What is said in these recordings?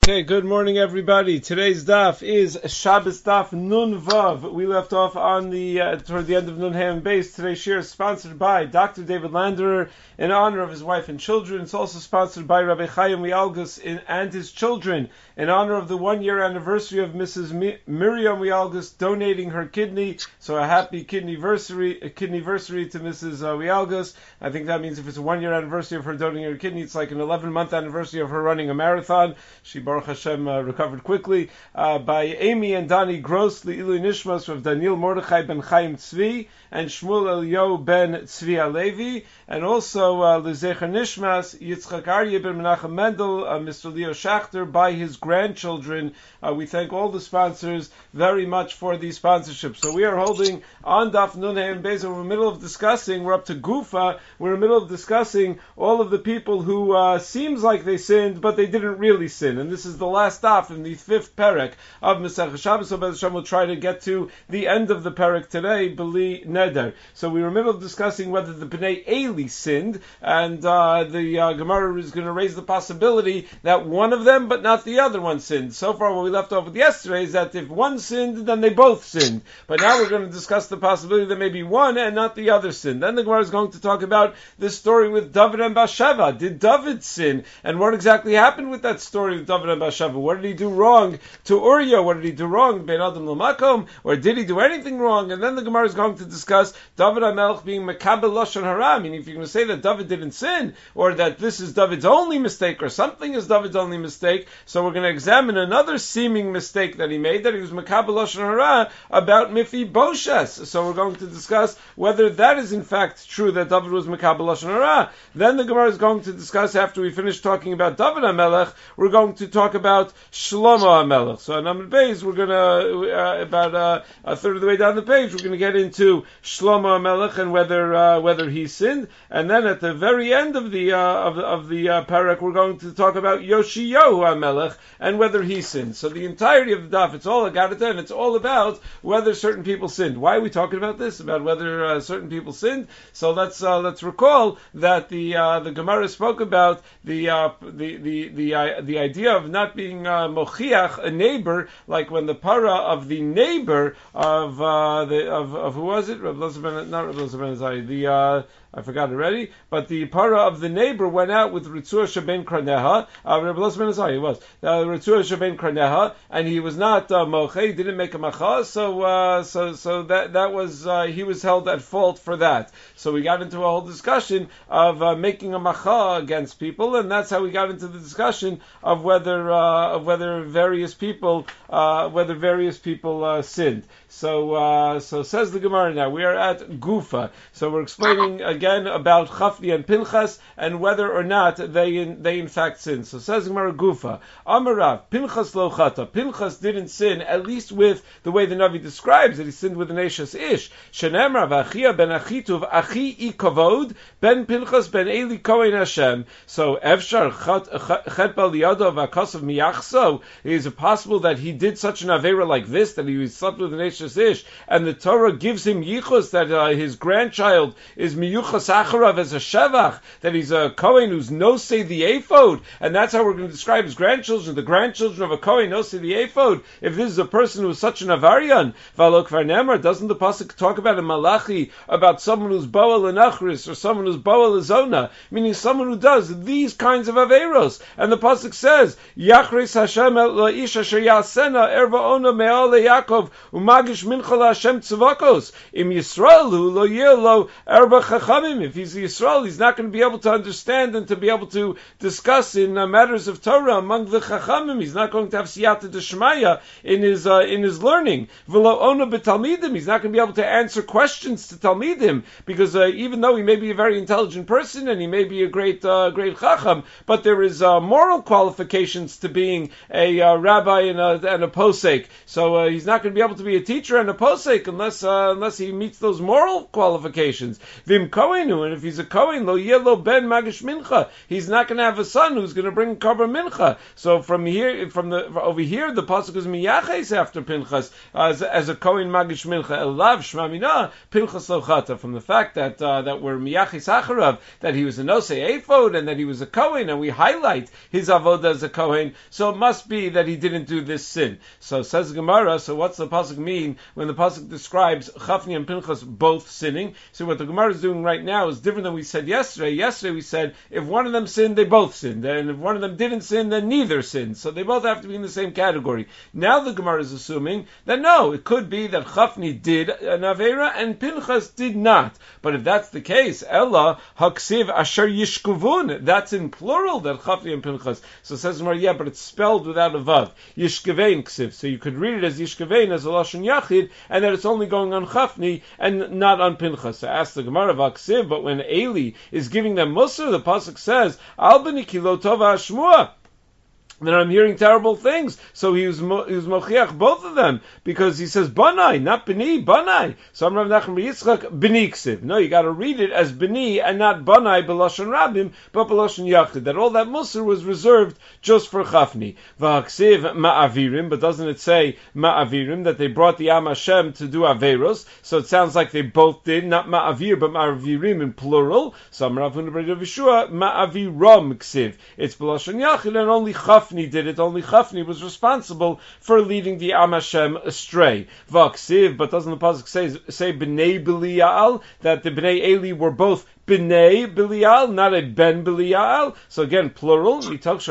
Okay, good morning everybody. Today's daf is Shabbos daf Nun Vav. We left off on toward the end of Nun Ham Base. Today's shir is sponsored by Dr. David Landerer in honor of his wife and children. It's also sponsored by Rabbi Chaim Wialgus and his children in honor of the 1-year anniversary of Mrs. Miriam Wialgus donating her kidney. So a happy kidneyversary to Mrs. Wialgus. I think that means if it's a 1-year anniversary of her donating her kidney, it's like an 11-month anniversary of her running a marathon. She Baruch Hashem recovered quickly. By Amy and Donnie Gross, Le'ilu Nishmas of Daniel Mordechai ben Chaim Tzvi and Shmuel Elio ben Tzvi Alevi, and also Lezecher Nishmas Yitzchak Aryeh ben Menachem Mendel, Mr. Leo Schachter, by his grandchildren. We thank all the sponsors very much for these sponsorships. So we are holding on Daf Nun Hey Beis. We're in the middle of discussing. We're up to Gufa. We're in the middle of discussing all of the people who seems like they sinned, but they didn't really sin. And this is the last daf in the 5th perek of Masechah Shabbos. So Be'ez Hashem will try to get to the end of the perek today, B'li Neder. So we were in the middle of discussing whether the Bnei Eli sinned, and the Gemara is going to raise the possibility that one of them, but not the other one, sinned. So far, what we left off with yesterday is that if one sinned, then they both sinned. But now we're going to discuss the possibility that maybe one and not the other sinned. Then the Gemara is going to talk about this story with David and Bathsheba. Did David sin? And what exactly happened with that story with David and Bathsheba? What did he do wrong to Uriah? What did he do wrong? Ben Adam Lamakom? Or did he do anything wrong? And then the Gemara is going to discuss David HaMelech being Mekabel Lashon Hara. I mean, if you're going to say that David didn't sin, or that this is David's only mistake, or something is David's only mistake, so we're going to examine another seeming mistake that he made, that he was Mekabel Lashon Hara about Mephibosheth. So we're going to discuss whether that is in fact true, that David was Mekabel Lashon Hara. Then the Gemara is going to discuss, after we finish talking about David HaMelech, we're going to talk about Shlomo HaMelech. So on Amud Beis, we're going to, about a third of the way down the page, we're going to get into Shlomo HaMelech and whether he sinned. And then at the very end of the parak, we're going to talk about Yoshiyahu HaMelech and whether he sinned. So the entirety of the daf, it's all Agadata, and it's all about whether certain people sinned. Why are we talking about this? About whether certain people sinned? So let's recall that the Gemara spoke about the idea of not being mochiach a neighbor, like when the para of the neighbor of who was it? Reb Elazar ben, not Reb Elazar ben Azai, I forgot already, but the para of the neighbor went out with Ritzua Sheben Kraneha, Reb Elazar ben Azai, it was, Ritzua Sheben Kraneha, and he was not moche, he didn't make a macha, so that was, he was held at fault for that. So we got into a whole discussion of making a macha against people, and that's how we got into the discussion of whether various people sinned. So says the Gemara now. We are at Gufa. So we're explaining again about Chafni and Pinchas and whether or not they in fact sinned. So says the Gemara Gufa. Amarav, Pinchas lo chata. Pinchas didn't sin, at least with the way the Navi describes it. He sinned with an Eshes Ish. Shenemra v'achia ben Achituv achi I kavod ben Pinchas ben Eli Kohen Hashem. So Evshar chet bal liyado v'akasav miyachso. Is it possible that he did such an avera like this, that he slept with an Eshes Ish, and the Torah gives him yichus, that his grandchild is miyuchas acharav as a shevach, that he's a Kohen who's nosei the ephod, and that's how we're going to describe his grandchildren, the grandchildren of a Kohen nosei the ephod. If this is a person who's such an avarian, v'alo kvar nemar, doesn't the pasuk talk about a malachi, about someone who's boa lenachris, or someone who's boa lezona, meaning someone who does these kinds of averos? And the pasuk says, Yachris Hashem el la'ish asher yasena erva ona me'al le'Yakov u'magish mincha la'Hashem tzvakos im Yisrael hu lo yeh lo erba chachamim. If he's Yisrael, he's not going to be able to understand and to be able to discuss in matters of Torah among the chachamim. He's not going to have siyata d'shmaya in his learning. V'lo ona b'talmidim. He's not going to be able to answer questions to talmidim, because even though he may be a very intelligent person and he may be a great chacham, but there is moral qualifications to being a rabbi and a posek. So he's not going to be able to be a teacher and a posek unless he meets those moral qualifications. Vim Kohenu, and if he's a Kohen, lo yelo ben magish mincha, he's not going to have a son who's going to bring karban mincha. So over here, the pasuk is miyaches after Pinchas as a Kohen magish mincha. Elav shmamina Pinchas lo chata, from the fact that we're miyaches acharav, that he was a nosei ephod and that he was a Kohen, and we highlight his avodah as a Kohen. Kohen, so it must be that he didn't do this sin. So says the Gemara, so what's the pasuk mean when the pasuk describes Chafni and Pinchas both sinning? So what the Gemara is doing right now is different than we said yesterday. Yesterday we said if one of them sinned, they both sinned, and if one of them didn't sin, then neither sinned. So they both have to be in the same category. Now the Gemara is assuming that no, it could be that Chafni did an Aveira and Pinchas did not. But if that's the case, Ella Haksiv Asher Yishkuvun, that's in plural, that Chafni and Pinchas. So it says Gemara, yeah, but it's spelled without a vav. Yishkevein Ksiv. So you could read it as Yishkevein, as a Lashon Yachid, and that it's only going on Chafni and not on Pinchas. So ask the Gemara Vaksiv, but when Eli is giving them Musar, the pasuk says, Al b'ni ki lo tova hashmua. Then I'm hearing terrible things. So he was mochiach both of them because he says Banai, not B'ni, Banai. So I'm Rav Nachman bar Yitzchak B'ni Ksiv. No, you got to read it as B'ni and not Banai b'lashon Rabim, but b'lashon Yachid. That all that Musar was reserved just for Chafni. V'haksiv ma'avirim, but doesn't it say ma'avirim that they brought the Am Hashem to do averos? So it sounds like they both did, not ma'avir but ma'avirim in plural. So I'm Rav Huna bar Yeshua ma'aviram Ksiv. It's b'lashon Yachid and only Chafni did it, only Chafni was responsible for leading the Am Hashem astray. Vaksiv, but doesn't the pasuk say B'nei Belial, that the B'nei Eli were both B'nei Belial, not a Ben Belial? So again, plural, because,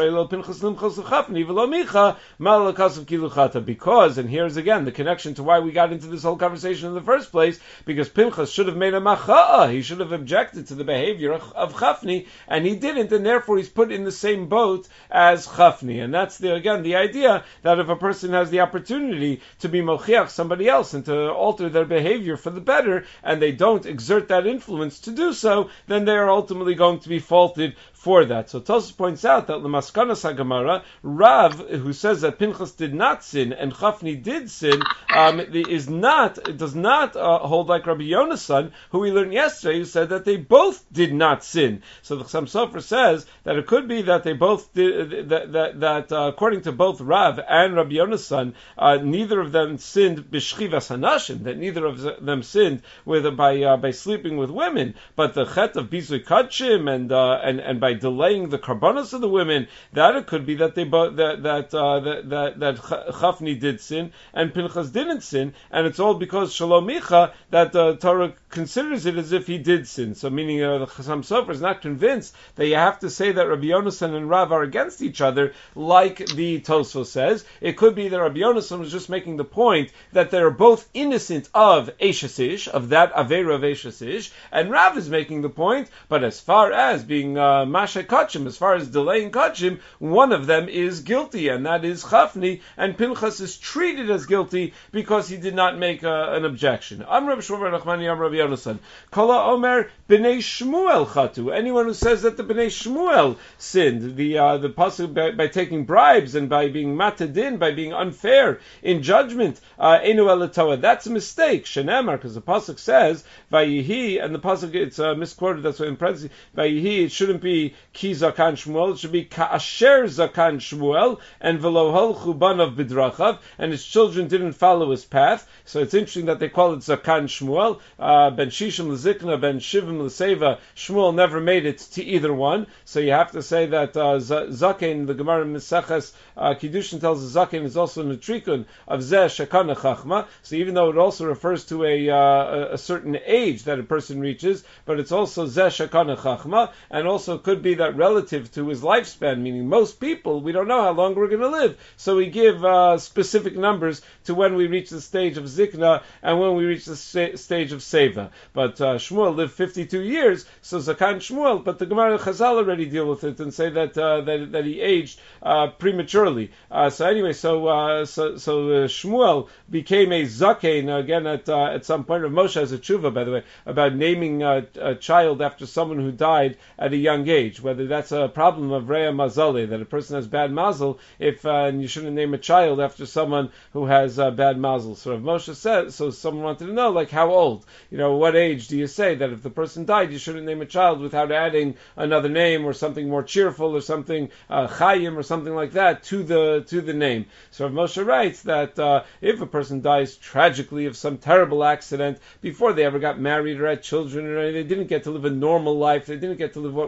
and here's again the connection to why we got into this whole conversation in the first place, because Pinchas should have made a macha'a, he should have objected to the behavior of Chafni, and he didn't, and therefore he's put in the same boat as Chafni. And that's the idea that if a person has the opportunity to be mochiach somebody else and to alter their behavior for the better, and they don't exert that influence to do so, then they are ultimately going to be faulted for that. So Tosfos points out that L'maskanas HaGemara, Rav, who says that Pinchas did not sin and Chafni did sin, does not hold like Rabbi Yonasan, who we learned yesterday, who said that they both did not sin. So the Chassam Sofer says that it could be that they both did, that according to both Rav and Rabbi Yonasan, neither of them sinned b'shchivas hanashim, that neither of them sinned by sleeping with women, but the chet of bizui kachim and by delaying the karbanos of the women, that it could be that they both that Chafni did sin and Pinchas didn't sin, and it's all because Shalom Micha that the Torah considers it as if he did sin. So meaning the Chassam Sofer is not convinced that you have to say that Rabbi Yonasan and Rav are against each other, like the Tosfos says. It could be that Rabbi Yonasan was just making the point that they're both innocent of Eishasish, of that Aveira of Eishasish, and Rav is making the point, but as far as being Masha Kachim, as far as delaying Kachim, one of them is guilty, and that is Chafni, and Pinchas is treated as guilty because he did not make an objection. Am Rabbi Shmuel Nachmani, Am Rabbi Yonasan. Kala Omer B'nei Shmuel Chatu. Anyone who says that the B'nei Shmuel sinned, the pasuk by taking bribes and by being matadin, by being unfair in judgment, Enu Elatoa, that's a mistake. Shenemar, because the pasuk says Vayihi, and the pasuk it's misquoted. That's why in parentheses Vayihi it shouldn't be Ki Zakan Shmuel, it should be Ka'asher Zakan Shmuel, and V'lo Holchu Banav Bidrachav, and his children didn't follow his path. So it's interesting that they call it Zakan Shmuel. Ben Shishim L'Zikna, Ben Shivim L'Seva, Shmuel never made it to either one. So you have to say that Zaken, the Gemara Meseches Kiddushin tells us Zaken is also an Utrikun of Zeh Shekana Chachma. So even though it also refers to a certain age that a person reaches, but it's also Zeh Shekana Chachma, and also could be that relative to his lifespan, meaning most people, we don't know how long we're going to live. So we give specific numbers to when we reach the stage of Zikna and when we reach the stage of Seva. But Shmuel lived 52 years, so Zakan Shmuel, but the Gemara Chazal already deal with it and say that he aged prematurely. So anyway, so Shmuel became a Zaken again at some point. Rav Moshe has a tshuva, by the way, about naming a child after someone who died at a young age. Whether that's a problem of Rea Mazale, that a person has bad mazel, and you shouldn't name a child after someone who has bad mazel. So Rav Moshe says, so someone wanted to know, like, how old? What age do you say that if the person died, you shouldn't name a child without adding another name or something more cheerful or something Chayim or something like that to the name. So Rav Moshe writes that if a person dies tragically of some terrible accident before they ever got married or had children, or they didn't get to live a normal life, they didn't get to live what one would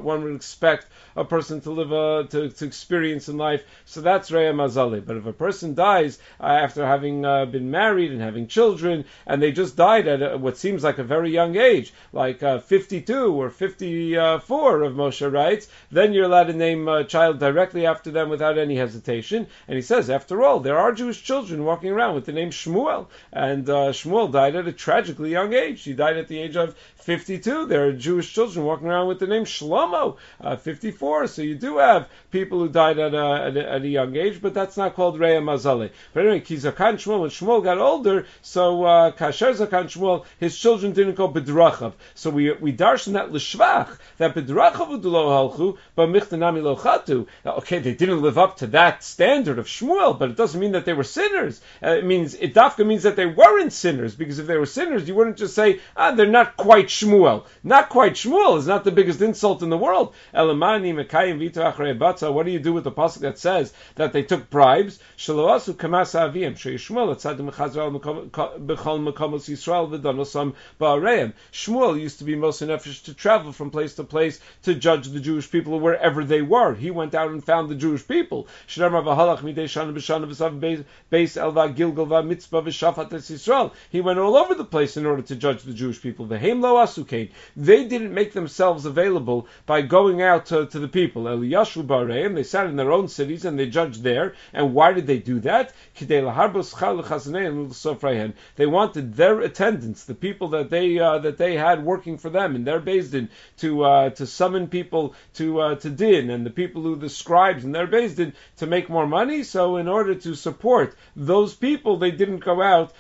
expect a person to live to experience in life. So that's Reya Mazali. But if a person dies after having been married and having children, and they just died at what seems like a very young age, like 52 or 54, of Moshe writes, then you're allowed to name a child directly after them without any hesitation. And he says, after all, there are Jewish children walking around with the name Shmuel, and Shmuel died at a tragically young age. He died at the age of 52. There are Jewish children walking around with the name Shlomo, 54. So you do have people who died at a young age, but that's not called Reya Mazali. But anyway, Kizakan Shmuel, when Shmuel got older, so Kasher Zakan Shmuel, his children didn't go B'drachav. So we darshan that l'shvach, that B'drachav u'dulo halchu, but michtanami lo chatu. Okay, they didn't live up to that standard of Shmuel, but it doesn't mean that they were sinners. It dafka means that they weren't sinners, because if they were sinners, you wouldn't just say, they're not quite Shmuel. Not quite Shmuel is not the biggest insult in the world. Elamani mekayim vito achrei batza. What do you do with the pasuk that says that they took bribes? Shaloasu kamasa avim sheyishmuel atzadu mechazral bechol makomos Yisrael v'donosam ba'areim. Shmuel used to be Moshe Nefesh to travel from place to place to judge the Jewish people wherever they were. He went out and found the Jewish people. Shneimar v'halach midei shana b'shana v'sav beis elva gilgal v'mitzvah v'shafat es Yisrael. He went all over the place in order to judge the Jewish people. V'heim lo asukein. They didn't make themselves available by going out to the people. Eliyashu b'areim. They sat in their own cities and they judged there. And why did they do that? Kidei laharbos chal l'chazaneim l'sofreihen. They wanted their attendants, the people that they had working for them in their Beis Din, to summon people to din, and the people who the scribes in their Beis Din to make more money. So in order to support those people, they didn't go out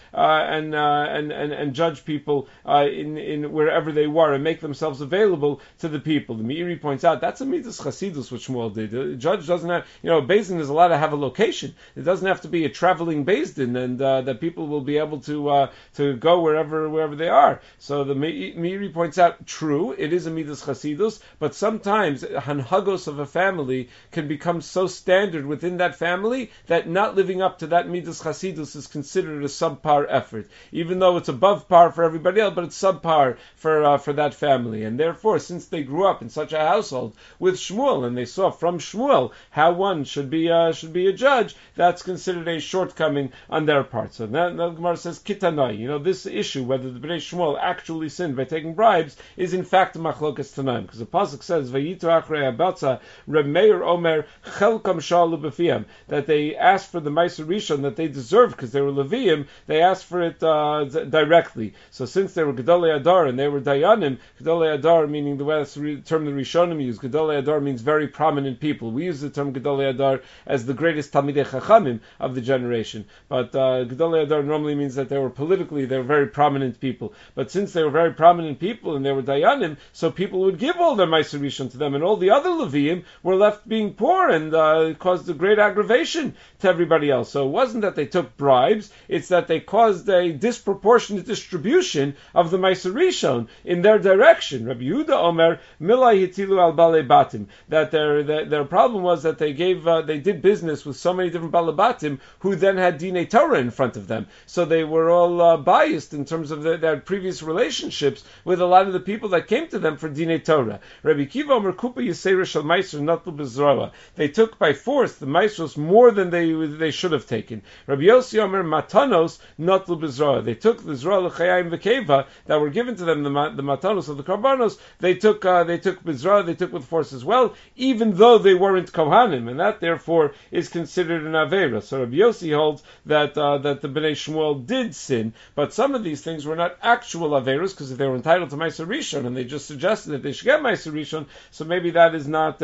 and judge people in wherever they were and make themselves available to the people. The Meiri points out that's a midas chasidus what Shmuel did. The judge doesn't have, Beis Din is allowed to have a location. It doesn't have to be a traveling Beis Din, and that people will be able to go wherever they are. So the Meiri points out, true, it is a midas chasidus, but sometimes hanhagos of a family can become so standard within that family that not living up to that midas chasidus is considered a subpar effort, even though it's above par for everybody else, but it's subpar for that family. And therefore, since they grew up in such a household with Shmuel, and they saw from Shmuel how one should be a judge, that's considered a shortcoming on their part. So now the Gemara says kitanai. This issue whether the Bnei Shmuel actually sinned by taking bribes is in fact a machlokas tanaim, because the pasuk says vayito achrei abatza Reb Meir omer chelkam shalu b'fiyam, that they asked for the Ma'aser Rishon that they deserved because they were Leviim. They asked for it directly. So since they were Gedolei Adar and they were Dayanim, Gedolei Adar meaning the way that's the term the Rishonim use. Gedolei Adar means very prominent people. We use the term Gedolei Adar as the greatest Talmidei Chachamim of the generation, but Gedolei Adar normally means that they were very prominent people. But since they were very prominent people and they were Dayanim, so people would give all their Ma'aser Rishon to them, and all the other Leviim were left being poor, and it caused a great aggravation to everybody else. So it wasn't that they took bribes, it's that they caused a disproportionate distribution of the Ma'aser Rishon in their direction. Rabbi Yehuda Omer, Milai Hitilu al Balei Batim, that their problem was that they did business with so many different Balei Batim who then had Dinei Torah in front of them. So they were all biased in terms of their previous relationships with a lot of the people that came to them for Dinei Torah. Rabbi Kiva Omer Kupa Yisera Shal Ma'aser Natlu B'Zroa. They took by force the Ma'aseros more than they should have taken. Rabbi Yossi Omer Matanos Natlu B'Zroa. They took the Zroa L'Chayim V'Keva that were given to them, the Matanos of the Karbanos. They took B'Zroa, they took with force as well, even though they weren't Kohanim, and that therefore is considered an Aveira. So Rabbi Yossi holds that the Bnei Shmuel did sin, but some of these things were not actual Averos, because if they were entitled to Ma'aser Rishon and they just suggested that they should get Ma'aser Rishon, so maybe that is not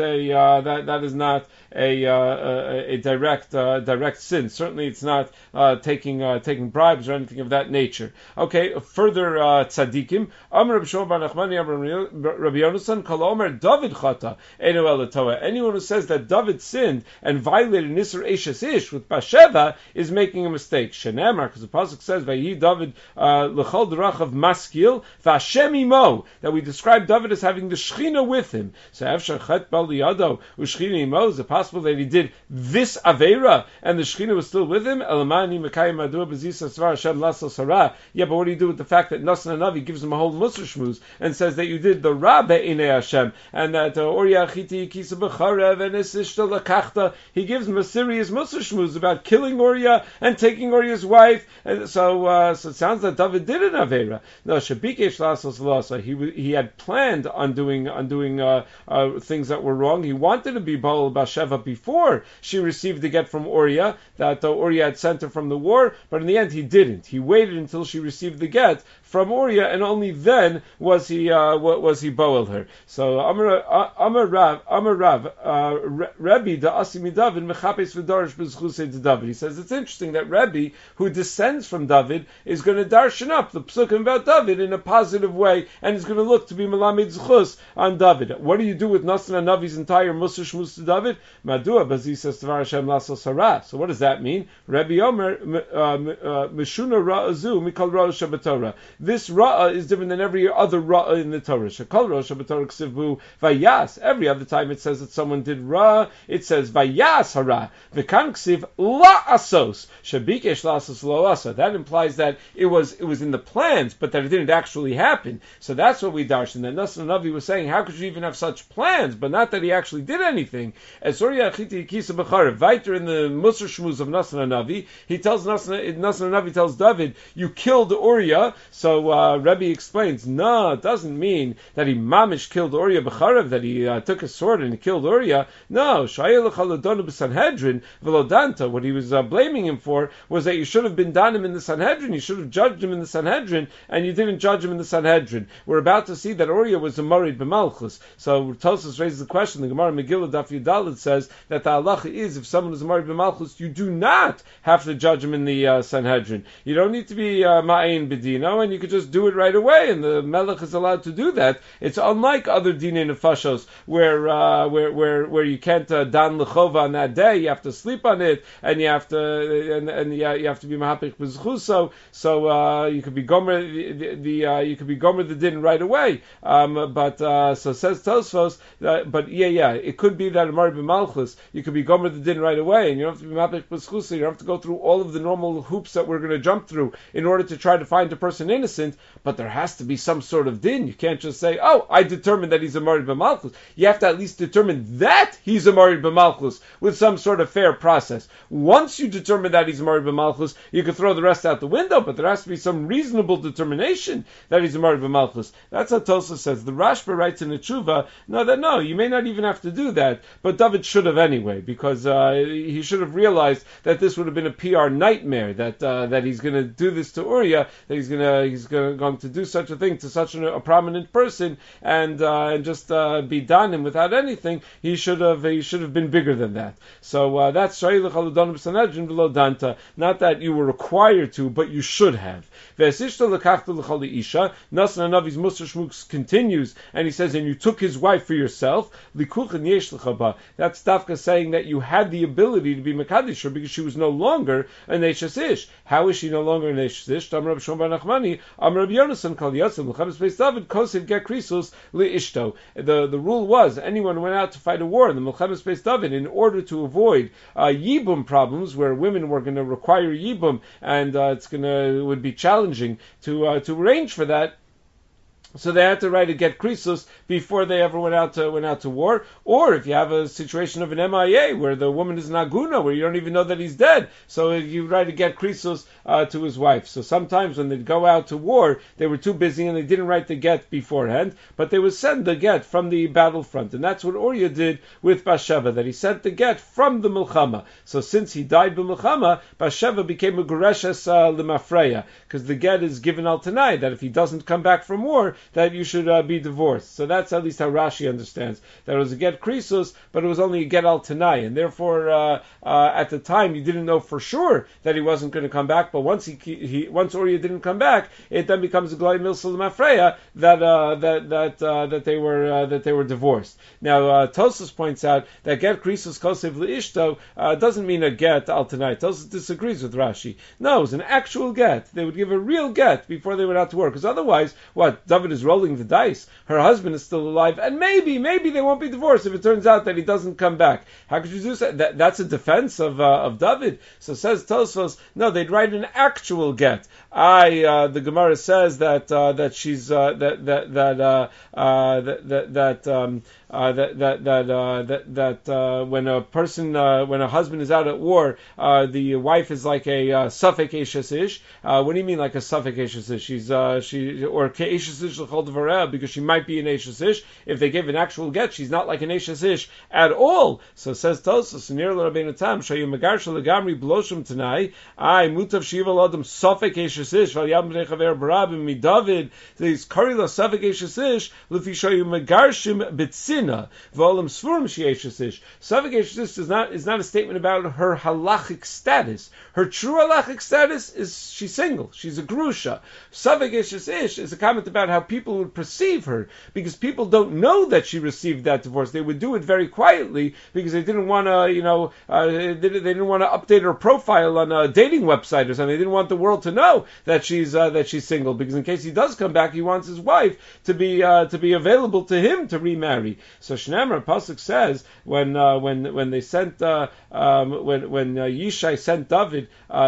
a direct sin. Certainly, it's not taking bribes or anything of that nature. Okay, further tzaddikim. Amar Rabbi Shmuel bar Nachmani, Rabbi Yonasan, Kol Omer David chata einu ela Torah. Anyone who says that David sinned and violated Nisr Eishes Ish with Bathsheba is making a mistake. Shenemar, because the pasuk says Vayi David l'chol derachav maskil v'Hashem imo, that we describe David as having the Shechina with him. So Efshar Chet Bal Liyado u'Shechina imo. Is it possible that he did this Aveira and the Shechina was still with him? Elamani Mekayim Adu B'Zisa Svar Hashem Lasos Hara. Yeah, but what do you do with the fact that Nasan Hanavi gives him a whole Musar Shmuz and says that you did the Ra Be'inei Hashem, and that Uriah Chiti Kisa B'charev and Isishta Lakachta, he gives him a serious Musar Shmuz about killing Uriah and taking Uriah's wife. And so it sounds like David did an Avera. No, Shabikesh Lasos Lasa. He had planned on doing things that were wrong. He wanted to be Baal Basheva before she received the get from Uriah that Uriah had sent her from the war, but in the end he didn't. He waited until she received the get from Uriah, and only then was he boiled her. So Amar Rav Rebbe the Asimi David mechapes v'darish b'zchusei to David. He says it's interesting that Rebbe, who descends from David, is going to darshan up the psukim about David in a positive way, and is going to look to be melamed zchus on David. What do you do with Natan Navi's entire Musar Shmuz to David? Madua Bazi says Tvar Hashem lasos hara. So what does that mean? Rebbe Omer Meshuna Ra'azu Mikal Ra Shabbatorah. This Ra'ah is different than every other Ra'ah in the Torah. Shekal Ra Shabbatorah Ksivu Vayas. Every other time it says that someone did Ra, it says Vayas Hara. V'kan Ksiv La Asos. Shabikesh Lasos Lo Asa. That implies that it was in the plans, but that it didn't actually happen. So that's what we darshan. That Natan Navi was saying, how could you even have such plans, but not that he actually did anything? As Uriah Chiti Kisa B'charev, Viter in the Musar Shmuz of Natan Navi, he tells Natan Navi tells David, you killed Uriah. So Rebbe explains, no, it doesn't mean that he mamish killed Uriah B'charev, that he took a sword and he killed Uriah. No, Shayel Chaladonu b'Sanhedrin Velodanta. What he was blaming him for was that you should have been done him in the Sanhedrin. You should have judged him in the Sanhedrin, and you didn't judge him in the Sanhedrin. We're about to see that Uriah was a Morid b'Malchus. So Tosfos raises the question. The Gemara Megillah Daf Yudalid says that the halacha is if someone is a Morid b'Malchus, you do not have to judge him in the Sanhedrin. You don't need to be ma'ayin b'dino, and you could just do it right away, and the Melech is allowed to do that. It's unlike other dinei nefashos where you can't dan lechova on that day. You have to sleep on it, and you have to you have to be mahapich b'zchuso. So you could be gomer you could be gomer the din right away. So says Tosfos, but it could be that a Mari b'Malchus you could be gomer the din right away, and you don't have to be mahapich b'zchuso. You don't have to go through all of the normal hoops that we're going to jump through in order to try to find a person innocent. But there has to be some sort of din. You can't just say, oh, I determined that he's a Morid b'Malchus. You have to at least determine that he's a Morid b'Malchus with some sort of fair process. Once you determine that he's a Morid b'Malchus, you can throw the rest out the window, but there has to be some reasonable determination that he's a Morid b'Malchus. That's what Tosfos says. The Rashba writes in the Tshuva, no, you may not even have to do that, but David should have anyway, because he should have realized that this would have been a PR nightmare, that he's going to do this to Uriah, that he's going to do such a thing to such a prominent person, and just be done him without anything. He should have been bigger than that. So that's Shayil Chaludon b'Sanhedrin v'lo danta. Not that you were required to, but you should have. V'esishta lekachta l'chali isha. Natan Navi's Musar Shmuz continues, and he says, and you took his wife for yourself. Likuchen yesh l'chaba. That's Dafka saying that you had the ability to be mekadosh her because she was no longer an Eishes Ish. How is she no longer an Eishes Ish? Amar Rabbi Shimon bar Nachmani, Amar Rabbi Yonasan kal yatzim l'chavis beis David kosev get krisos liishto. The rule was anyone who went out to fight a war in the Milchemes Beis David in order to avoid yibum problems where women were going to require yibum, and it would be challenging to arrange for that. So they had to write a get krisos before they ever went out to war. Or if you have a situation of an MIA where the woman is an aguna, where you don't even know that he's dead, so you write a get krisos to his wife. So sometimes when they'd go out to war, they were too busy and they didn't write the get beforehand, but they would send the get from the battlefront, and that's what Uriah did with Bathsheba, that he sent the get from the milchama. So since he died b'milchama, Bathsheba became a gereshes lemafreya, because the get is given al tanai that if he doesn't come back from war, that you should be divorced. So that's at least how Rashi understands. That it was a get krisos, but it was only a get al tanai, and therefore at the time you didn't know for sure that he wasn't going to come back. But once once Uriah didn't come back, it then becomes a gloi milsel mafreya that they were divorced. Now Tosfos points out that get krisos kosev leishto doesn't mean a get al tanai. Tosfos disagrees with Rashi. No, it was an actual get. They would give a real get before they went out to war, because otherwise, what David is rolling the dice. Her husband is still alive, and maybe they won't be divorced if it turns out that he doesn't come back. How could you do that? That's a defense of David. So says Tosfos, no, they'd write an actual get. The Gemara says that she's when a person when a husband is out at war, the wife is like a safek eshes ish. What do you mean like a safek eshes ish? She's she or eshes ish l'chol dvareh, because she might be an eshes ish. If they give an actual get, she's not like an eshes ish at all. So says Tosfos near l'Rabbeinu Tam shayu megarsha legamri bloshim tanai I mutav shiva l'adam safek eshes ish val yam bnei chaver barabim mi David these karila safek eshes ish l'fi shayu megarshim bitzina v'olam sfurim she eshes ish. Safek eshes ish is not a statement about her halachic status. Her true halachic status is she's single. She's a grusha. Safek eshes ish is a comment about how people would perceive her, because people don't know that she received that divorce. They would do it very quietly because they didn't want to, they didn't want to update her profile on a dating website or something. They didn't want the world to know that she's single, because in case he does come back, he wants his wife to be available to him to remarry. So Shneimar Pasuk says when they sent when Yishai sent David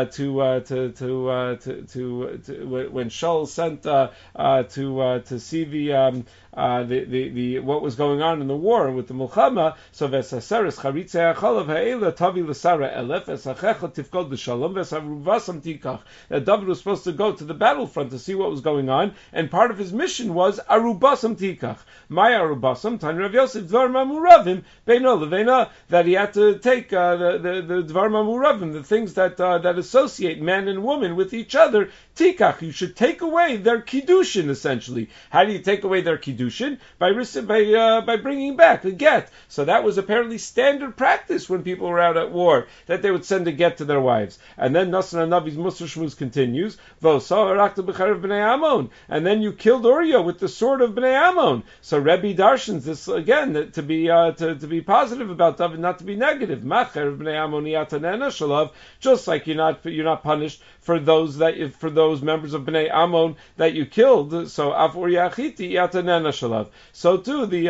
when Shaul sent to see the what was going on in the war with the Mulchama. So Vesaseres Charitzei Achalav Ha'ela Tavi L'Sara Elef Esachecha Tifkod L'Shalom Vesaruvasam Tikach. That David was supposed to go to the battlefront to see what was going on, and part of his mission was Arubasam Tikach. My Arubasam Tani Rav Yosef Dvar Mamuravim Beino Leveina, that he had to take the Dvar Mamuravim, the things that associate man and woman with each other. Tikach, you should take away their kiddushin. Essentially, how do you take away their kiddushin? By bringing back a get. So that was apparently standard practice when people were out at war, that they would send a get to their wives. And then Nasan HaNavi's Musar Shmuz continues, and then you killed Uriah with the sword of Bnei Ammon. So Rebbe darshans this again to be positive about David, not to be negative. Just like you're not punished for those members of Bnei Ammon that you killed. So Af Uriah Achiti Yatanena Shalav. So too the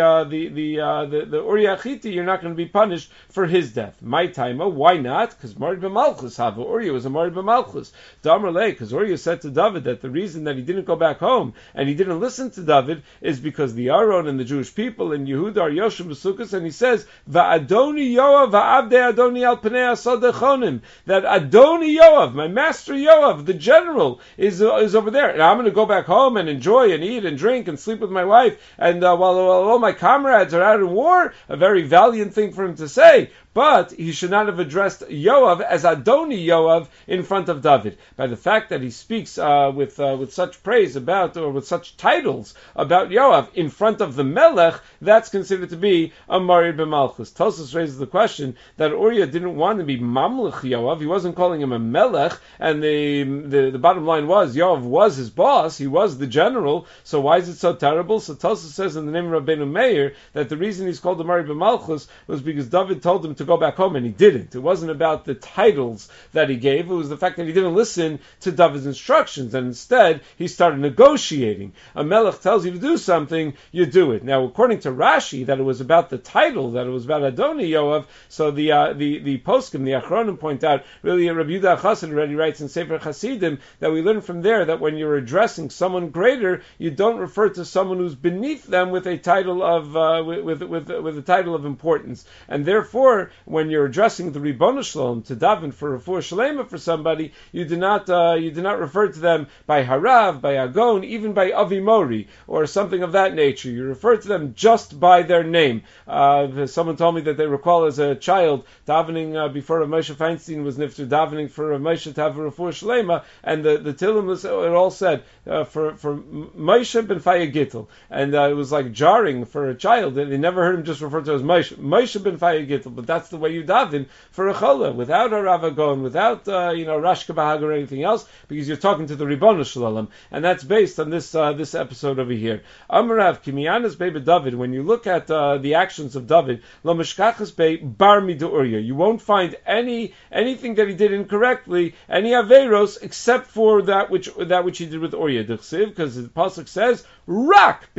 Uriah Achiti, you're not going to be punished for his death. My timer, why not? Because Marid b'Malchus Hava. Uriah was a Marid b'Malchus. Damarle, because Uriah said to David that the reason that he didn't go back home and he didn't listen to David is because the Aron and the Jewish people in Yehuda are Yoshim B'Sukkos, and he says Va'adoni Yoav Va'avdei Adoni al Pnei Asadechonim, that Adoni Yoav, my master Yoav, the general, is over there, and I'm going to go back home and enjoy and eat and drink and sleep with my wife, and while all my comrades are out in war. A very valiant thing for him to say. But he should not have addressed Yoav as Adoni Yoav in front of David. By the fact that he speaks with such praise about, or with such titles about Yoav in front of the Melech, that's considered to be a Marid b'Malchus. Tosfos raises the question that Uriah didn't want to be Mamlech Yoav. He wasn't calling him a Melech, and the bottom line was Yoav was his boss. He was the general. So why is it so terrible? So Tosfos says in the name of Rabbeinu Meir that the reason he's called a Marid b'Malchus was because David told him to go back home, and he didn't. It wasn't about the titles that he gave. It was the fact that he didn't listen to David's instructions, and instead he started negotiating. A melech tells you to do something, you do it. Now, according to Rashi, that it was about the title, that it was about Adoni Yoav. So the poskim, the Achronim, point out, really, Rabbi Yehuda Chassid already writes in Sefer Chasidim that we learn from there that when you're addressing someone greater, you don't refer to someone who's beneath them with a title of with a title of importance, and therefore, when you're addressing the Ribono Shalom to daven for refuah shalema for somebody, you do not refer to them by Harav, by Agon, even by Avimori, or something of that nature. You refer to them just by their name. Someone told me that they recall as a child davening before Rav Moshe Feinstein was nifter, davening for Rav Moshe to have a refuah shalema, and the Tillim was, it all said for Moshe ben Chaya Gittel, and it was like jarring for a child. They never heard him just referred to as Moshe ben Chaya Gittel, but that's the way you daven for a challah, without a Rav Agon, without Rash Kabahag or anything else, because you're talking to the Ribono Shalom, and that's based on this episode over here. Amarav Kimiyanas Bey David. When you look at the actions of David, Lo Mishkachas Bey Bar Midu Uriah, you won't find anything that he did incorrectly, any averos, except for that which he did with Uriah. Because the pasuk says Rak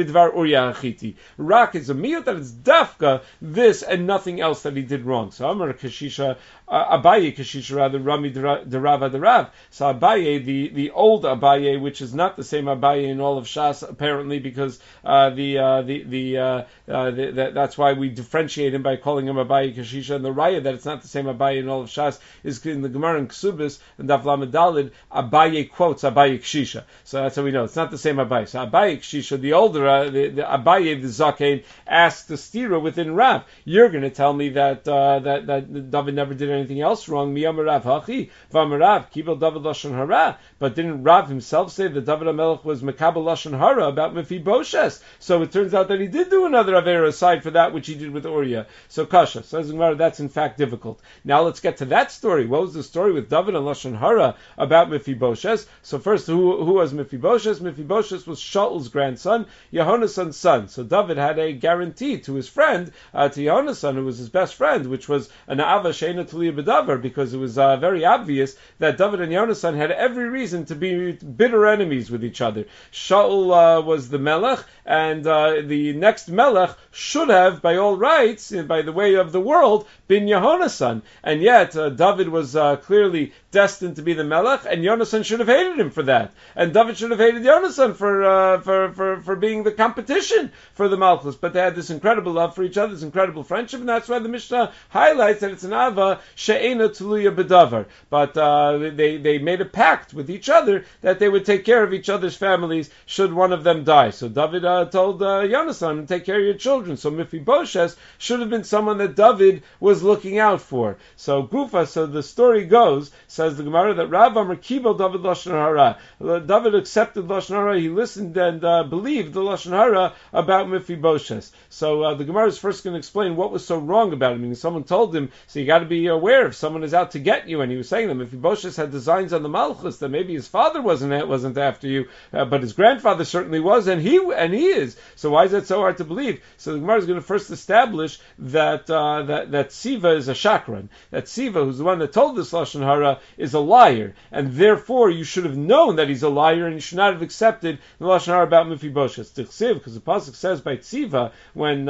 bidvar Uriah Hachiti. Rak is a miyut that it's dafka this and nothing else that he did wrong. So Amar Kashisha Abaye Kashisha rather Rami Derava Derav. So Abaye, the old Abaye, which is not the same Abaye in all of Shas apparently, because that's why we differentiate him by calling him Abaye Kashisha, and the raya that it's not the same Abaye in all of Shas is in the Gemara in Ksubis and Daf Lamed Daled. Abaye quotes Abaye Kashisha, so that's how we know it's not the same Abaye. So Abaye Kashisha, the older the Abaye the Zakein, asked the stira within Rav. You're going to tell me that that David never did anything else wrong? Miyam Rav Hachi V'Amarav Kibel David Lashon Hara. But didn't Rav himself say that David HaMelech was Mekabel Lashon Hara about Mephibosheth? So it turns out that he did do another Avera aside for that which he did with Uriah. So Kasha says Gemara, that's in fact difficult. Now let's get to that story. What was the story with David and Lashon Hara about Mephibosheth? So first, who was Mephibosheth? Mephibosheth was Shaul's grandson, Yehonason's son. So David had a guarantee to his friend, to Yehonasan, who was his best friend, which was an Ava Sheina Tulia B'Davar, because it was very obvious that David and Yehonasan had every reason to be bitter enemies with each other. Shaul was the Melech, and the next Melech should have, by all rights, by the way of the world, been Yehonasan. And yet, David was clearly destined to be the Melech, and Yonasan should have hated him for that. And David should have hated Yonasan for being the competition for the Malchus. But they had this incredible love for each other, this incredible friendship, and that's why the Mishnah highlights that it's an Ava she'ena tuluya b'davar. But they made a pact with each other that they would take care of each other's families should one of them die. So David told Yonasan, take care of your children. So Mephibosheth should have been someone that David was looking out for. So Gufa, so the story goes, says the Gemara, that Rav Amar Kibel David Lashon Hara. David accepted Lashon Hara, he listened and believed the Lashon Hara about Mephibosheth. So the Gemara is first going to explain what was so wrong about him. I mean, someone told him, so you got to be aware if someone is out to get you, and he was saying that Mephibosheth had designs on the Malchus, that maybe his father wasn't after you, but his grandfather certainly was, and he is. So why is that so hard to believe? So the Gemara is going to first establish that Siva is a shakran. That Siva, who's the one that told this Lashon Hara, is a liar, and therefore you should have known that he's a liar, and you should not have accepted the Lashon Hara about Mephibosheth. Because the pasuk says by Siva when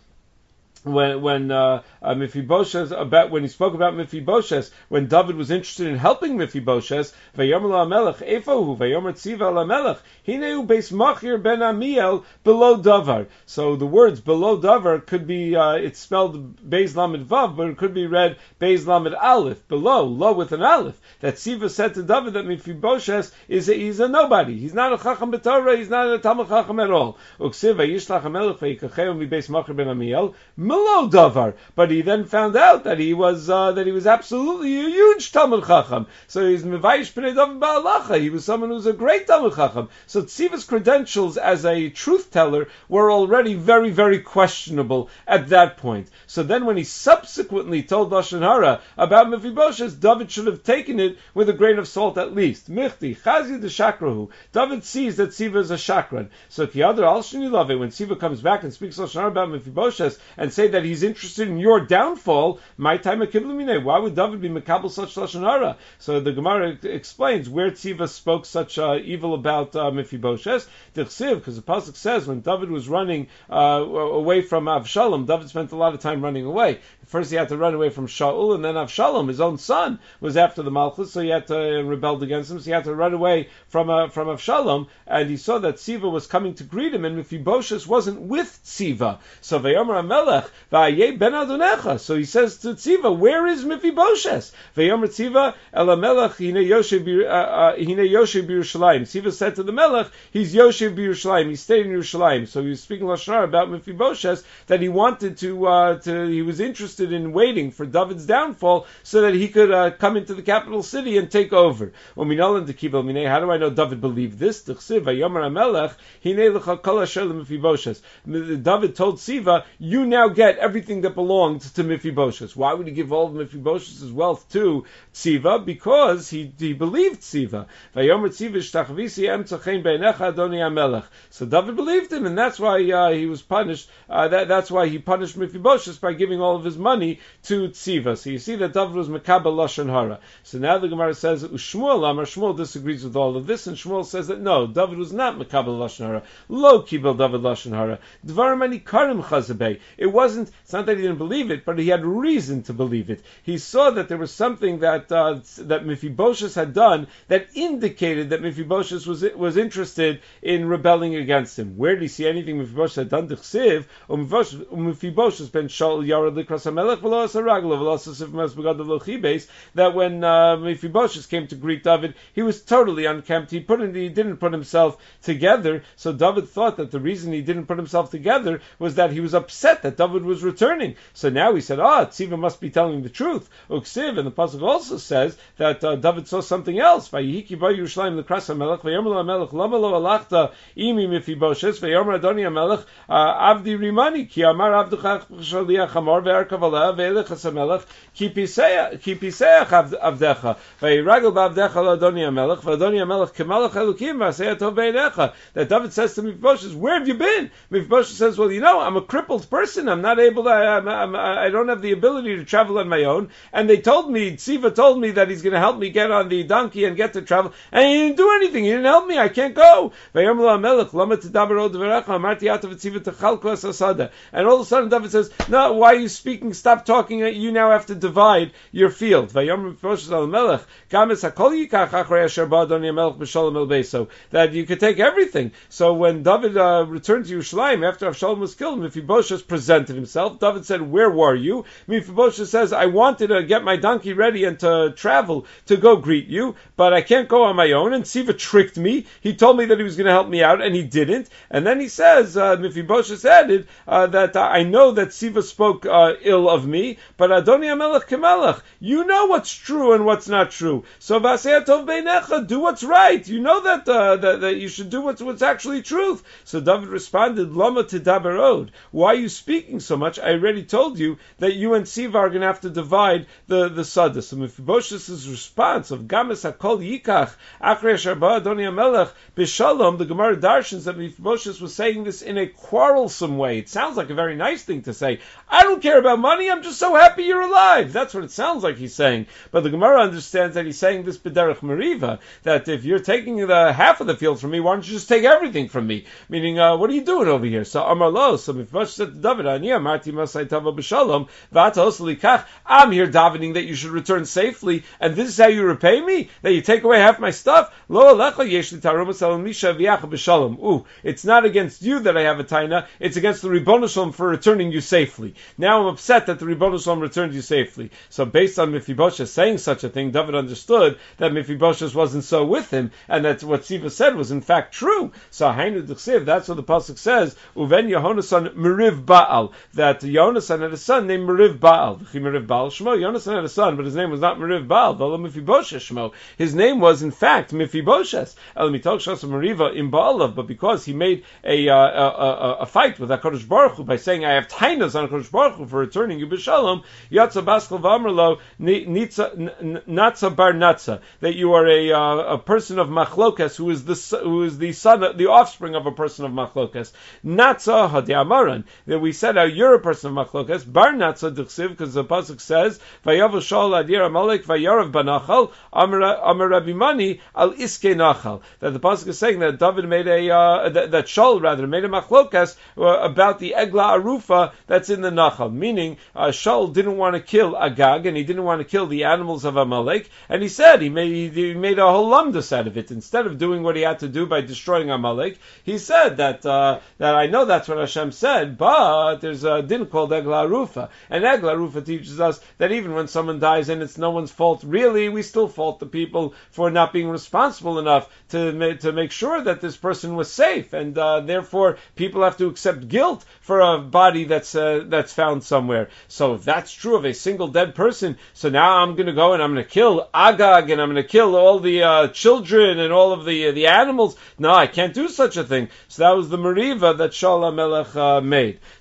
Mephibosheth, when he spoke about Mephibosheth, when David was interested in helping Mephibosheth, Vayomer LaMelech Efohu Vayomer Tziva LaMelech Hineu Beis Machir Ben Amiel below Davar. So the words below Davar could be it's spelled Beis Lamed Vav, but it could be read Beis Lamed Aleph, below, low with an Aleph. That Siva said to David that Mephibosheth he's a nobody. He's not a Chacham B'Torah. He's not a Talmud Chacham at all. Uksiv Vayishlach HaMelech Vayikacheu Mi Beis Machir Ben Amiel Below Davar, but he then found out that he was absolutely a huge Talmud Chacham. So he's Mevayish Pnei David Ba'alacha. He was someone who was a great Talmud Chacham. So Tziva's credentials as a truth teller were already very, very questionable at that point. So then when he subsequently told Lashon Hara about Mephibosheth, David should have taken it with a grain of salt at least. Michti, Chazi de Shakrahu. David sees that Tziva is a Shakran. So Kiyadar Al Shani Lave, when Tziva comes back and speaks Lashon Hara about Mephibosheth and say that he's interested in your downfall, my time why would David be Mekabel such Lashon Hara? So the Gemara explains where Tziva spoke such evil about Mephibosheth. Because the pasuk says when David was running away from Avshalom, David spent a lot of time running away. First he had to run away from Shaul, and then Avshalom, his own son, was after the Malchus, so he had to rebelled against him, so he had to run away from Avshalom, and he saw that Tziva was coming to greet him, and Mephibosheth wasn't with Tziva. So Vayomer HaMelech Va'ayeh ben Adonecha. So he says to Tziva, where is Mephibosheth? Vayomer Tziva El HaMelech Hine Yoshev B'Yerushalayim. Tziva said to the Melech, he's Yoshev B'Yerushalayim. He stayed in Yerushalayim. So he was speaking Lashon Hara about Mephibosheth, that he wanted he was interested in waiting for David's downfall so that he could come into the capital city and take over. How do I know David believed this? David told Tziva, you now get get everything that belonged to Mephibosheth. Why would he give all of Mephibosheth's wealth to Tziva? Because he believed Tziva. So David believed him, and that's why he was punished. That's why he punished Mephibosheth by giving all of his money to Tziva. So you see that David was Mekabel Lashon Hara. So now the Gemara says, Shmuel Amar, Shmuel disagrees with all of this, and Shmuel says that no, David was not Mekabel Lashon Hara. Lo Kibel David Lashon Hara. Dvarim ani karim chazabei. It's not that he didn't believe it, but he had reason to believe it. He saw that there was something that Mephibosheth had done that indicated that Mephibosheth was interested in rebelling against him. Where did he see anything Mephibosheth had done? D'chsiv, Mephibosheth ben Shaul Yarad Likras HaMelech v'lo asa raglo v'lo asa sif mes begadav lo chibes, that when Mephibosheth came to greet David, he was totally unkempt. He didn't put himself together. So David thought that the reason he didn't put himself together was that he was upset that David was returning. So now he said, Tziva must be telling the truth. Uksiv, and the pasuk also says that David saw something else. Vayihiki ba Yerushalayim l'kras HaMelech v'yomer HaMelech lama lo alachta imi Mephibosheth v'yomer Adoni HaMelech avdi rimani ki amar avduchach shaliach hamor ve'arkav aleh ve'elechas HaMelech ki piseach avdecha v'yiragel ba'avdecha l'Adoni HaMelech v'Adoni HaMelech kemalach elukim v'aseh tov beinecha. That David says to Mephibosheth, where have you been? Mephibosheth says, well, I'm a crippled person. I'm not able to, I don't have the ability to travel on my own. And Tziva told me that he's going to help me get on the donkey and get to travel. And he didn't do anything. He didn't help me. I can't go. And all of a sudden David says, no, why are you speaking? Stop talking. You now have to divide your field. That you could take everything. So when David returned to Yerushalayim after Avshalom was killed, Mephibosheth presented himself. David said, where were you? Mephibosheth says, I wanted to get my donkey ready and to travel to go greet you, but I can't go on my own. And Tziva tricked me. He told me that he was going to help me out, and he didn't. And then he says, Mephibosheth added that I know that Tziva spoke ill of me, but Adoni HaMelech Kemelech, you know what's true and what's not true. So Vaseh Tov Beinecha, do what's right. You know that you should do what's actually truth. So David responded, Lama Tidaberod, why are you speaking so much? I already told you that you and Tziva are going to have to divide the Sada. So Mephibosheth's response of Games HaKol Yikach Achrei Sharba Adoni HaMelech B'Shalom, the Gemara darshans that Mephibosheth was saying this in a quarrelsome way. It sounds like a very nice thing to say. I don't care about money, I'm just so happy you're alive. That's what it sounds like he's saying. But the Gemara understands that he's saying this B'derech Meriva, that if you're taking the half of the field from me, why don't you just take everything from me? Meaning, what are you doing over here? So Amar Lo, so Mephibosheth said to David, Ani amarti masai tava b'shalom, v'ata osli kach, I'm here davening that you should return safely, and this is how you repay me? That you take away half my stuff? Lo alecha yesh li tarumas al misha v'yacha b'shalom. Ooh, it's not against you that I have a taina, it's against the Ribono Shalom for returning you safely. Now I'm upset that the Ribono Shalom returned you safely. So based on Mephibosheth saying such a thing, David understood that Mephibosheth wasn't so with him, and that what Tziva said was in fact true. So Hainu D'chsiv, that's what the pasuk says, Uven Yehonasan Meriv Baal, that Yehonasan had a son named Meriv Baal. Meriv Baal Shmo. Yehonasan had a son, but his name was not Meriv Baal, V'lo Mephibosheth Shmo. His name was in fact Mephibosheth. El Mitol Shasa Meriva in Baalav, but because he made a fight with HaKadosh Baruch Hu by saying, I have tainas on HaKadosh Baruch Hu for returning you b'shalom, Yatza Baskel V'Amrlo Natza Bar Natza, that you are a person of Machlokas who is the son, the offspring of a person of Machlokas. Natza Hadiamaran, that we said you're a person of Machlokas. Bar Natza D'chsiv, because the pasuk says, Vayavu Shol Adir Amalek Vayarav Banachal Amar Rabbi Mani Al Iske Nachal. That the pasuk is saying that David made that Shaul rather made a Machlokas about the Egla Arufa that's in the Nachal. Meaning, Shaul didn't want to kill Agag and he didn't want to kill the animals of Amalek, and he said he made a whole lumdus out of it. Instead of doing what he had to do by destroying Amalek, he said that I know that's what Hashem said, but there's a din called Egla Arufa, and Egla Arufa teaches us that even when someone dies and it's no one's fault, really, we still fault the people for not being responsible enough to make sure that this person was safe, and therefore people have to accept guilt for a body that's found somewhere. So if that's true of a single dead person, so now I'm going to go and I'm going to kill Agag and I'm going to kill all the children and all of the animals. No, I can't do such a thing. So that was the Meriva that Shaul HaMelech made. So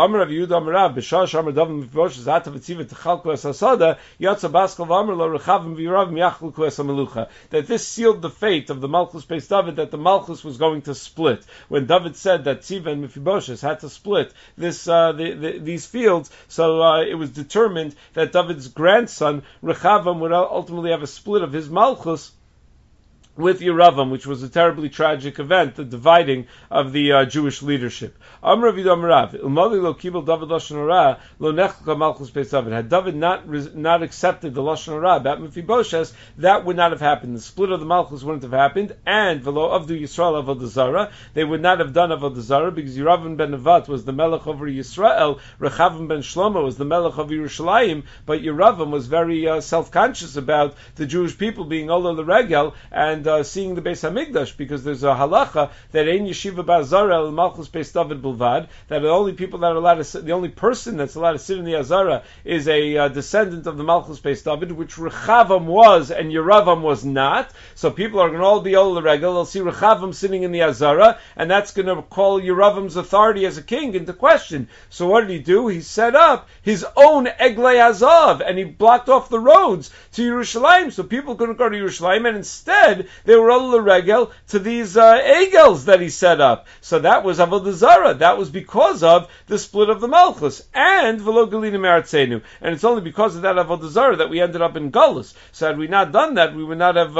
Amar Rav Yehuda Amar Rav B'shah Amar David Mephibosheth Atav Etziva Techalku Es Hasada Yatsa Baskel V'Amar Lo Rechavim V'Yirav Miachluku Es HaMelucha. That this sealed the fate of the Malchus Beis David, that the Malchus was going to split. When David said that Tziva and Mephibosheth had to split these fields, so it was determined that David's grandson Rechavam would ultimately have a split of his Malchus with Yeravam, which was a terribly tragic event, the dividing of the Jewish leadership. Amar Rav Amar Rav, Ilmali lo kibel David lashon hara lo nechka Malchus Beis David. Had David not accepted the lashon hara about Mephibosheth, that would not have happened. The split of the Malchus wouldn't have happened, and v'lo avdu Yisrael avodah zara, they would not have done avodah zara, because Yeravam ben Nevat was the melech over Yisrael, Rechavim ben Shlomo was the melech of Yerushalayim, but Yeravam was very self-conscious about the Jewish people being Ola l'regel and seeing the Beis Hamikdash, because there's a halacha that ein yeshiva ba'azara el Malchus Beis David bulvad, that the only people that are allowed to sit, the only person that's allowed to sit in the Azara is a descendant of the Malchus Beis David, which Rechavam was and Yeravam was not. So people are going to all be Ola l'regel. They'll see Rechavam sitting in the Azara, and that's going to call Yeravam's authority as a king into question. So what did he do? He set up his own Eglei Azav, and he blocked off the roads to Yerushalayim, so people couldn't go to Yerushalayim, and instead they were all l'regel to these egels that he set up. So that was avodah zara. That was because of the split of the Malchus and v'lo galinim eretzenu. And it's only because of that avodah zara that we ended up in Galus. So had we not done that, we would not have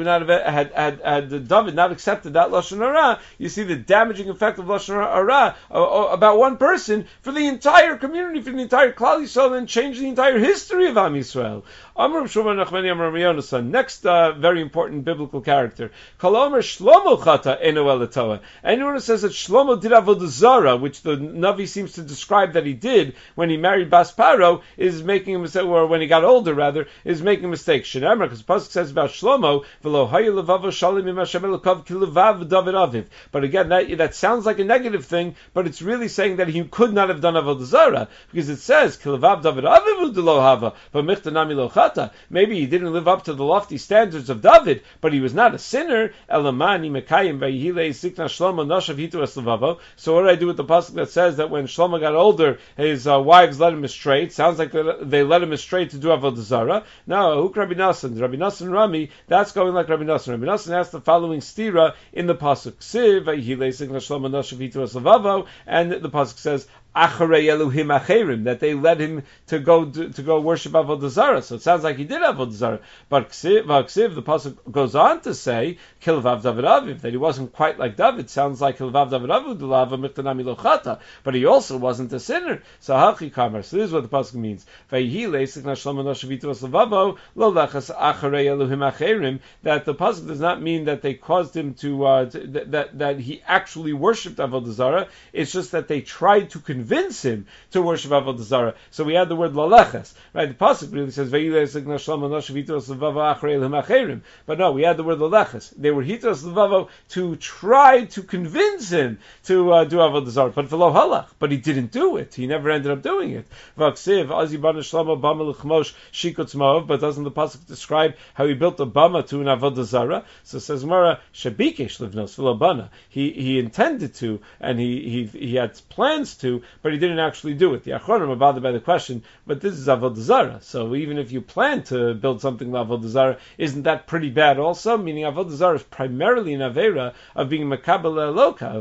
had David not accepted that lashon hara. You see the damaging effect of lashon hara about one person for the entire community, for the entire Klal Yisrael, and change the entire history of Am Yisrael. Amar Shmuel Nachmani Amar Yonasan. Next, very important biblical character. Kolomer Shlomo Chata Eno Elatoa. Anyone who says that Shlomo did avodah zara, which the Navi seems to describe that he did when he married Bas Paro, is making a mistake, or when he got older rather, is making a mistake. Shenamar, because the pasuk says about Shlomo, V'lo hayu levavo shalim im Hashem elokav ki levav David aviv. But again, that sounds like a negative thing, but it's really saying that he could not have done avodah zara, because it says ki levav David aviv udelo hava, but michtanami lo chata. Maybe he didn't live up to the lofty standards of David, but he was not a sinner. Elamani mekayim vayihile sikna Shlomo nashav hitu eslevavo. So what did I do with the pasuk that says that when Shlomo got older, his wives led him astray? It sounds like they led him astray to do avodah zara. Now, Huk Rabbi Nassan Rami, that's going like Rabbi Nassan. Rabbi Nassan asked the following stira in the pasuk: Siv vayihile sikna Shlomo nashav hitu eslevavo, and the pasuk says Acharei Elohim Acherim, that they led him to go worship avodah zara. So it sounds like he did avodah zara. But the pasuk goes on to say Kilvav David Aviv, that he wasn't quite like David. Sounds like Kilvav David Aviv Dulava Michtanami Lochata, but he also wasn't a sinner. So Hachi Kamar. So this is what the pasuk means. Vayhi Leisik Nashlomo Noshavitu Aslavavo Lo Lachas Acharei Elohim Acherim. That the pasuk does not mean that they caused him to that he actually worshipped avodah zara. It's just that they tried to convince him to worship avodah zara. So we had the word laleches, right? The pasuk really says vayilesik nashlomo noshavitos levavo achrei elohim acherim, but no, we had the word laleches. They were hitos levavo to try to convince him to do avodah zara, but v'lo halach. But he didn't do it. He never ended up doing it. V'aksiv azi bana shlomo bama l'chmosh shikutz moav. But doesn't the pasuk describe how he built a bama to an avodah zara? So it says Mara shabikesh livnos v'lo bana. He intended to, and he had plans to, but he didn't actually do it. The Achronim are bothered by the question, but this is avodah zara. So even if you plan to build something like avodah zara, isn't that pretty bad also? Meaning avodah zara is primarily an avera of being makabel eloka,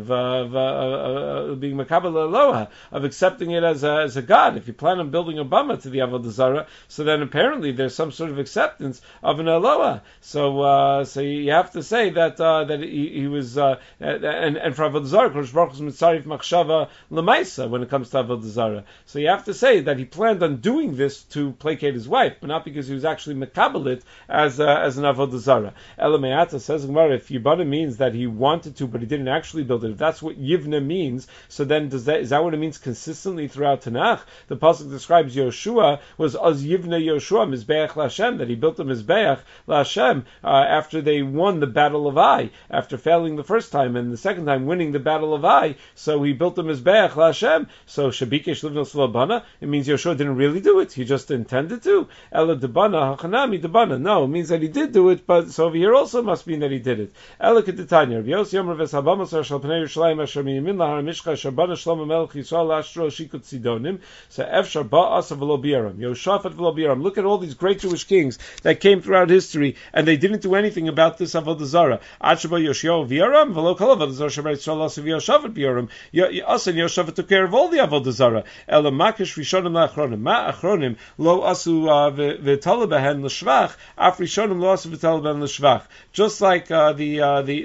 of being makabel eloha, of accepting it as a god. If you plan on building a bama to the avodah zara, so then apparently there's some sort of acceptance of an eloha. So you have to say that he was and for avodah zara, Kodesh Baruch Hu is mitzarif machshava lemaisa when it comes to avodah zara. So you have to say that he planned on doing this to placate his wife, but not because he was actually makabel it as an avodah zara. Elameata says, if Yibana means that he wanted to, but he didn't actually build it, if that's what Yivna means, so then is that what it means consistently throughout Tanakh? The pasuk describes Yoshua was Az Yivna Yoshua Mizbeach LaHashem, that he built a Mizbeach LaHashem after they won the battle of Ai, after failing the first time and the second time winning the battle of Ai. So he built a Mizbeach LaHashem, So Shabikesh Livnos Labana, it means Yoshua didn't really do it. He just intended to. Ela Debana, Hachanami Debana. No, it means that he did do it, but so over here also must mean that he did it. Ela Kedetanya, Rabbi Yossi Yomer Ves Habamasar Shal Pnei Yerushalayim Asher Miyamin Lahar Mishcha Shabana Shlomo Melech Yisrael Ashro Shikut Sidonim. So Efshar Ba'asa V'lo Biaram. Yoshafat V'lo Biaram. Look at all these great Jewish kings that came throughout history, and they didn't do anything about this Avodah Zarah. Achba Yoshio Biaram V'lo Kol Avodah Zarah Shabbat Yisrael Asav Yoshafat Biaram. Asan Yoshafat took care of all the Avodah Zarah. Ela Makish Rishonim La'achronim. Ma Achronim Lo Asu V'Tala Behen L'Shvach. Af Rishonim Lo Asu V'Tala Behen L'Shvach. Just like the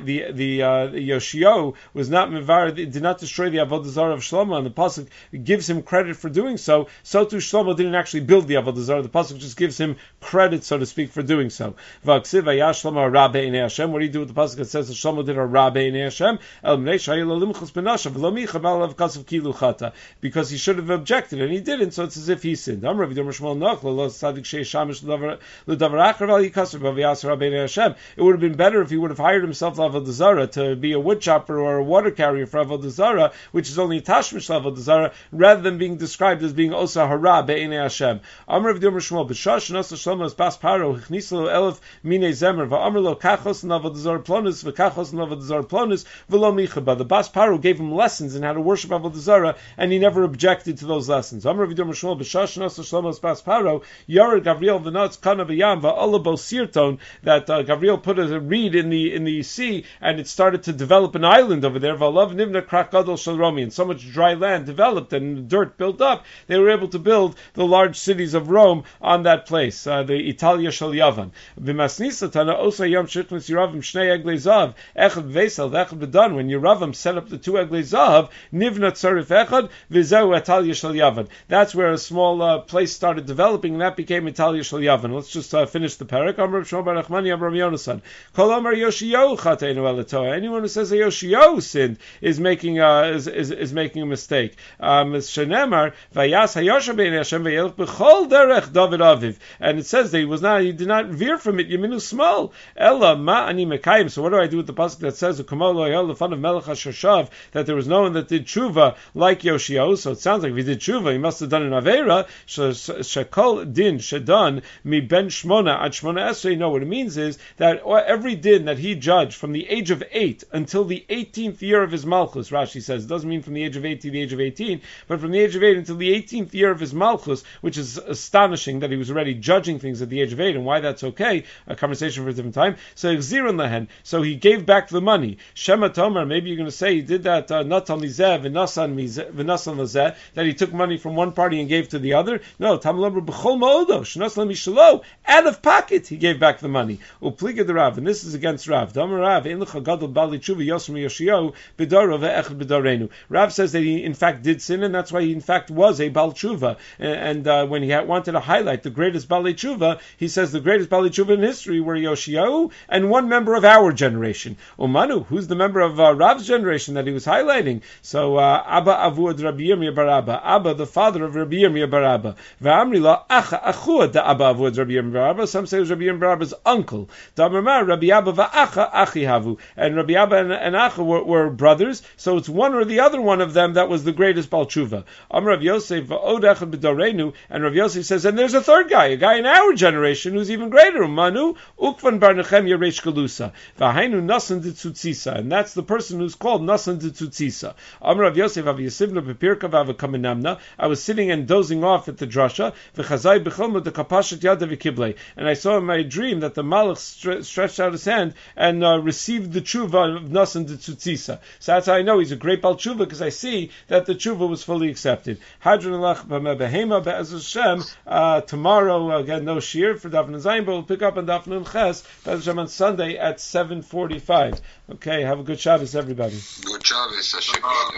Yoshio was not mevar, did not destroy the Avodah Zarah of Shlomo, and the pasuk gives him credit for doing so. So too Shlomo didn't actually build the Avodah Zarah. The pasuk just gives him credit, so to speak, for doing so. V'aksiv Vayash Shlomo Ra Be'inei Hashem. What do you do with the pasuk that says that Shlomo did a Ra Be'inei Hashem? El Mnei Shayil Olimchus Benashav V'lo Micha Ba'alav Kasav Kilu Chata, because he should have objected and he didn't. So it's as if he sinned. Amar V'Dom Shmuel Noch Lo Sadik Shei Shamish L'Davar Acher V'Al Yikasav V'Yas Ra Be'inei Hashem. It would have been better if he would have hired himself Avodah Zarah to be a wood chopper or a water carrier for Avodah Zarah, which is only a tashmish Avodah Zarah, rather than being described as being osa hara be'inei Hashem. Amar Rav Yomer Shmuel b'shash nasa Shlomo es bas paro hichnisa elef minei zemer va'amar lo kachos n'Avodah Zarah plonus v'kachos n'Avodah Zarah plonus v'lo michaba. The bas paro gave him lessons in how to worship Avodah Zarah, and he never objected to those lessons. Amar Rav Yomer Shmuel b'shash nasa Shlomo es bas paro yared Gavriel v'natz kana v'yam va'olabo sirton, that Gavriel put a reed in the sea, and it started to develop an island over there. V'alav nivna krak gadol shel Romi, and so much dry land developed and dirt built up, they were able to build the large cities of Rome on that place, the Italia shel Yavan. B'masnisa tana osa yom shitmus Yeravim shnei eglei zav echad v'esel v'echad b'dan. When Yeravim set up the two eglei zav, nivna tzarif echad v'zeu Italia shel Yavan. That's where a small place started developing, and that became Italia shel Yavan. Let's just finish the parak. Amar Shmuel bar Nachmani Amar Yonasan. Kol Amar Yoshio chateinu elatoa. Anyone who says that Yoshio sinned is making a mistake. Shenemar vayas hayosha bein Hashem vayelch b'chol derech David aviv, and it says that he did not veer from it yeminu small. Ella ma ani mekayim. So what do I do with the pasuk that says u'kamal lo yel lefan of melech hashashav, that there was no one that did tshuva like Yoshio? So it sounds like if he did tshuva, he must have done an avera. Shekol din shedan mi ben shmona ad shmona esrei. No, what it means is that every din that he judged from the age of 8 until the 18th year of his malchus, Rashi says, it doesn't mean from the age of 8 to the age of 18, but from the age of 8 until the 18th year of his malchus, which is astonishing that he was already judging things at the age of 8, and why that's okay, a conversation for a different time. So Gzirin lehen, so he gave back the money. Shema Tomer, maybe you're going to say he did that Natan Lizeh v'Nasan Lazeh, that he took money from one party and gave to the other. No, Tam Lomer b'chol ma'odo, Sh'nasan Mishalo, out of pocket he gave back the money. Upliga the Rav, and this is against Rav. Damar Rav, ein lecha gadol bali tshuva yosem Yoshio b'daro ve'echad b'darenu. Rav says that he in fact did sin, and that's why he in fact was a bal tshuva. And when he wanted to highlight the greatest bali tshuva, he says the greatest bali tshuva in history were Yoshio and one member of our generation. Umanu, who's the member of Rav's generation that he was highlighting? So Abba Avud Rabbi Yirmiyah bar Abba, Abba the father of Rabbi Yirmiyah bar Abba. V'amri la acha achua da Abba Avud Rabbi Yirmiyah bar Abba. Some say it was Rabbi Yirmiyah bar Abba's uncle. Damar Rabbi Abba va'acha achi havu, and Rabbi Abba and Acha were brothers, so it's one or the other one of them that was the greatest bal tshuva. Amar Rav Yosef va'od echad b'darenu, and Rav Yosef says, and there's a third guy, a guy in our generation who's even greater. Manu ukvan bar Nechemya reish galusa v'hainu nasan ditzutzisa, and that's the person who's called nasan ditzutzisa. Amar Rav Yosef aviyasivna b'pirka v'avakaminamna. I was sitting and dozing off at the drasha v'chazai b'cholma the kapashat yada v'kiblei, and I saw in my dream that the malach stretched out his hand and received the tshuva of Nasan de Tzutzisa. So that's how I know he's a great bal tshuva, because I see that the tshuva was fully accepted. Hadron Elach Behema Be'ez Hashem. Tomorrow, again, no shir for Daf Nun Zayin, but we'll pick up on Daf Nun Ches, Be'ez Hashem, on Sunday at 7:45. Okay, have a good Shabbos, everybody. Good Shabbos, Hashem.